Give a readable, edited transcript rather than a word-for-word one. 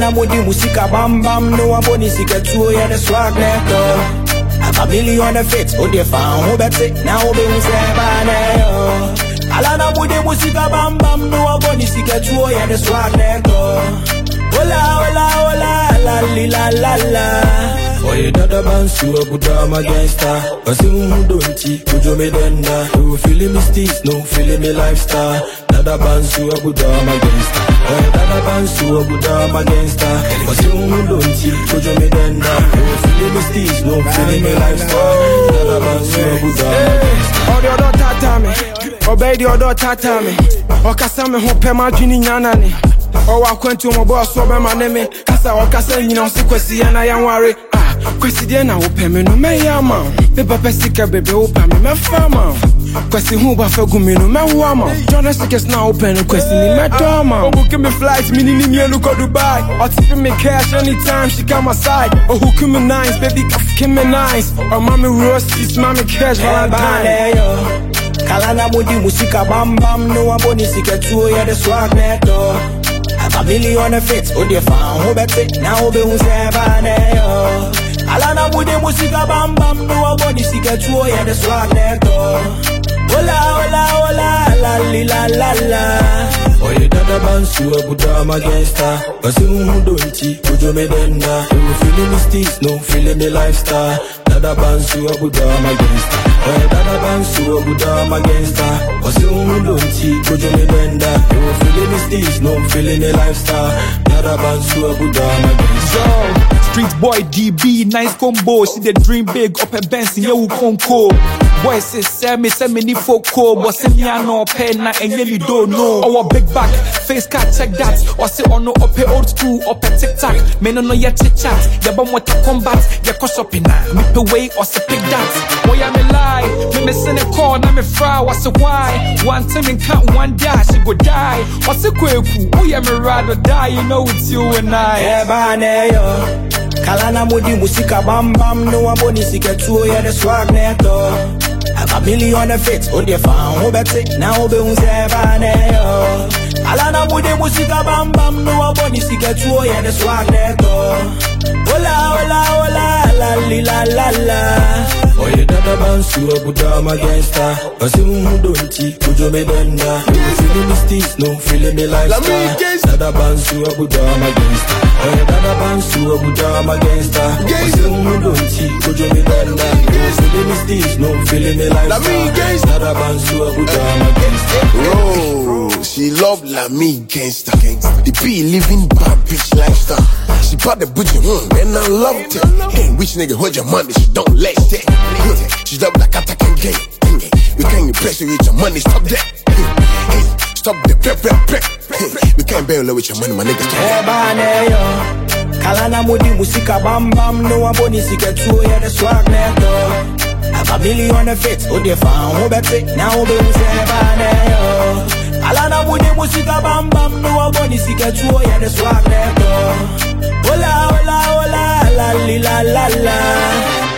Kalana mudi musika bam bam no aboni sika tuo ya the swag neto. A million of fits, oh, they found who bet it now, be Alana mudi musika bam bam no aboni sika tuo ya the swag neto. Ola ola ola la la la la. Oh, you dada bansu abudam against her. Basim don't you me denda. You feeling me steez, no feeling me lifestyle. Dada bansu abudam against her. Oh, you dada bansu abudam against her. Basim don't you me denda. You feeling me steez, no feeling me lifestyle. Dada bansu abudam against her. Oh, the other tatame. Obey the other tatame. Oh, kasame hope ma jini nyanane. Oh, I went to my boss, so by my name. Kasa or Kasa, you know, sequence, and I am worried. Question I open me no me yama. The papa sika baby open me farmer. Question who ba for gumi no me wama. Journalists now open question in my drama. Oh, give me flights, meaning me look at Dubai. Or tipping me cash anytime she come aside. Oh, who come me nice, baby, give me nice. Or mommy roasties, mommy cash Valentine. Kalana mudi musika bam bam no aboni sika tuo ya the swag neto. A million of fits, oh, they found who bet it now, be who's ever. Alana mudi musika bam bam no aboni sika tuo ya the swag neto. Ola ola ola la la la la. Oh, you dada bansu abudam against her. Basim don't you me denda. You feeling me steez, no feeling me lifestyle. Dada bansu abudam against her. Oh, you dada bansu abudam against her. Basim don't you me denda. You feeling me steez, no feeling me lifestyle. Dada bansu abudam against her. Street boy DB, nice combo. See the dream big up at Benson, yeah, we conco. Boy says, send me any folk call. But send me no pen, and you don't know. Our big back, face card, check that. Or say, oh no, up a old school, up a TikTok. Men no yet chit chat. Ya bum what to combat, ya cost up in that. Me pay way or say pick that. Boy, I'm a lie. Me send a call, I'm a fry. What's a why? One time in count, one dash, she go die. What's a quick? Oh, yeah, me ride or die. You know it's you and I. Kalana mudi musika bam bam no aboni sika tuo ya the swag neto. A million of fits, oh, they found who bet it now, be who's ever. Alana mudi musika bam bam no aboni sika tuo ya the swag neto. Ola ola ola la la la la. Oh, you dada bansu abudam against her. Basim don't you me denda. You feeling me steez, no feeling me lifestyle. Dada bansu abudam against her. Oh, you dada bansu abudam against her. Basim don't you me denda. You feeling me steez, no feeling me lifestyle. Dada bansu abudam against her. Oh, she love Lami gangsta. The P living bad bitch lifestyle. She bought the butcher, and I loved it. Hey, which nigga hold your money? She don't let it. She love like attacking game. We can't impress you with your money, stop that. Hey, stop the prep. We can't bail with your money, my nigga. Kalana mudi musika bam bam no aboni sika tuo ya the swag neto. A million of fits, oh, they found who bet it now, be who's ever. Alana mudi musika bam bam no aboni sika tuo ya the swag neto. Ola ola ola la la la la.